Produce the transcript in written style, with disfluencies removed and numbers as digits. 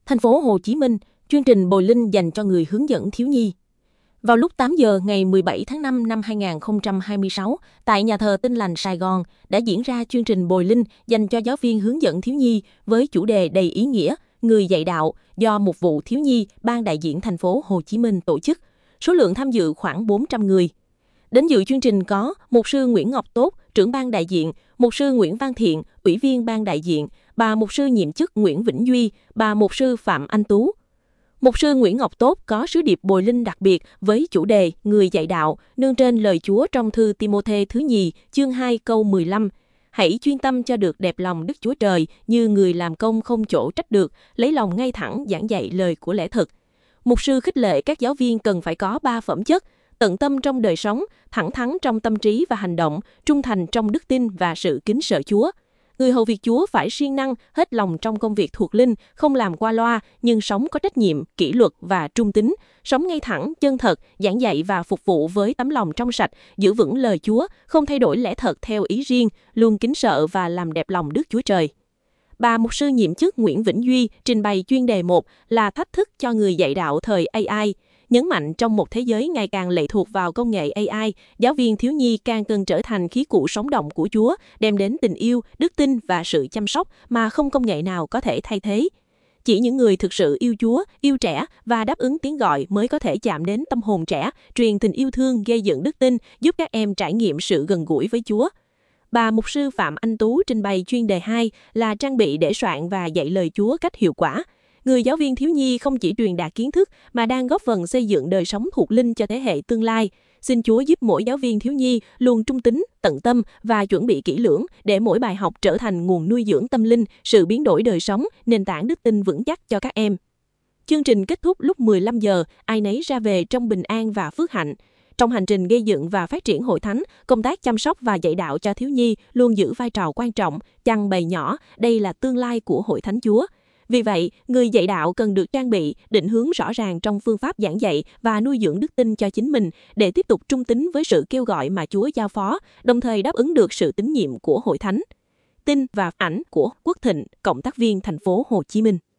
Thành phố Hồ Chí Minh, chương trình bồi linh dành cho người hướng dẫn thiếu nhi. Vào lúc 8 giờ ngày 17 tháng 5 năm 2026, tại nhà thờ Tin Lành Sài Gòn đã diễn ra chương trình bồi linh dành cho giáo viên hướng dẫn thiếu nhi với chủ đề đầy ý nghĩa Người dạy đạo do Mục vụ Thiếu nhi Ban đại diện thành phố Hồ Chí Minh tổ chức. Số lượng tham dự khoảng 400 người. Đến dự chương trình có Mục sư Nguyễn Ngọc Tốt, trưởng ban đại diện, Mục sư Nguyễn Văn Thiện, ủy viên ban đại diện, bà Mục sư nhiệm chức Nguyễn Vĩnh Duy, bà Mục sư Phạm Anh Tú. Mục sư Nguyễn Ngọc Tốt có sứ điệp bồi linh đặc biệt với chủ đề Người dạy đạo, nương trên lời Chúa trong thư Ti-mô-thê thứ nhì, chương 2 câu 15. Hãy chuyên tâm cho được đẹp lòng Đức Chúa Trời như người làm công không chỗ trách được, lấy lòng ngay thẳng giảng dạy lời của lẽ thực. Mục sư khích lệ các giáo viên cần phải có 3 phẩm chất: tận tâm trong đời sống, thẳng thắn trong tâm trí và hành động, trung thành trong đức tin và sự kính sợ Chúa. Người hầu việc Chúa phải siêng năng, hết lòng trong công việc thuộc linh, không làm qua loa, nhưng sống có trách nhiệm, kỷ luật và trung tín, sống ngay thẳng, chân thật, giảng dạy và phục vụ với tấm lòng trong sạch, giữ vững lời Chúa, không thay đổi lẽ thật theo ý riêng, luôn kính sợ và làm đẹp lòng Đức Chúa Trời. Bà Mục sư nhiệm chức Nguyễn Vĩnh Duy trình bày chuyên đề 1 là thách thức cho người dạy đạo thời AI. Nhấn mạnh trong một thế giới ngày càng lệ thuộc vào công nghệ AI, giáo viên thiếu nhi càng cần trở thành khí cụ sống động của Chúa, đem đến tình yêu, đức tin và sự chăm sóc mà không công nghệ nào có thể thay thế. Chỉ những người thực sự yêu Chúa, yêu trẻ và đáp ứng tiếng gọi mới có thể chạm đến tâm hồn trẻ, truyền tình yêu thương, gây dựng đức tin, giúp các em trải nghiệm sự gần gũi với Chúa. Bà Mục sư Phạm Anh Tú trình bày chuyên đề 2 là trang bị để soạn và dạy lời Chúa cách hiệu quả. Người giáo viên thiếu nhi không chỉ truyền đạt kiến thức mà đang góp phần xây dựng đời sống thuộc linh cho thế hệ tương lai. Xin Chúa giúp mỗi giáo viên thiếu nhi luôn trung tín, tận tâm và chuẩn bị kỹ lưỡng để mỗi bài học trở thành nguồn nuôi dưỡng tâm linh, sự biến đổi đời sống, nền tảng đức tin vững chắc cho các em. Chương trình kết thúc lúc 15 giờ, ai nấy ra về trong bình an và phước hạnh. Trong hành trình gây dựng và phát triển hội thánh, công tác chăm sóc và dạy đạo cho thiếu nhi luôn giữ vai trò quan trọng, chăn bầy nhỏ, đây là tương lai của hội thánh Chúa. Vì vậy, người dạy đạo cần được trang bị, định hướng rõ ràng trong phương pháp giảng dạy và nuôi dưỡng đức tin cho chính mình để tiếp tục trung tín với sự kêu gọi mà Chúa giao phó, đồng thời đáp ứng được sự tín nhiệm của hội thánh. Tin và ảnh của Quốc Thịnh, cộng tác viên thành phố Hồ Chí Minh.